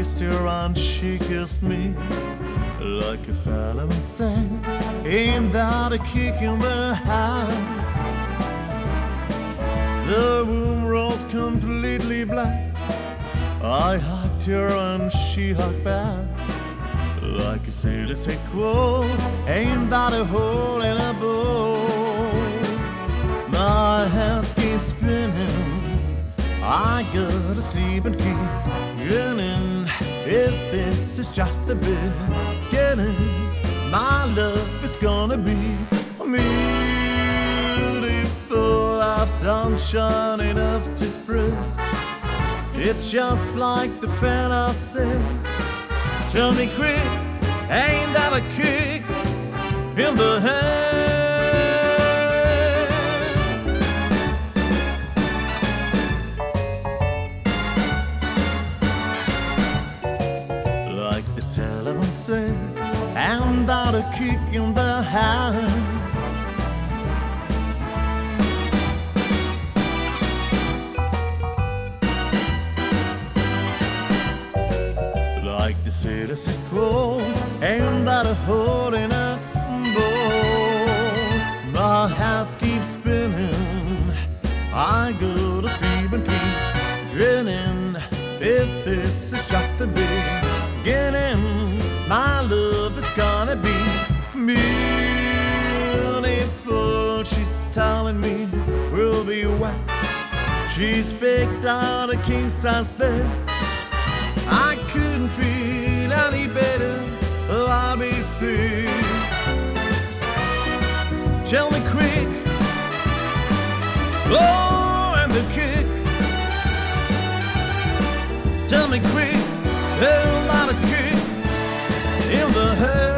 kissed her and she kissed me like a fellow and sang, ain't that a kick in the hand? The room rose completely black. I hugged her and she hugged back like a sailor said, quote, ain't that a hole in a boat? My hands keep spinning, I gotta sleep and keep grinning. If this is just the beginning, my love is gonna be beautiful. Have sunshine enough to spread. It's just like the fantasy. Tell me quick, ain't that a kick in the head? Like the Sullivan said, ain't that a kick in the hand? Like the city said, quote, ain't that a hole in a boat? My hands keep spinning, I go to sleep and keep grinning. If this is just the beginning, my love is gonna be beautiful. She's telling me we'll be wet. She's picked out a king-size bed. I couldn't feel any better. Oh, I'll be sick. Tell me quick. Oh, and the kick. Tell me quick. Oh, not a kick in the head.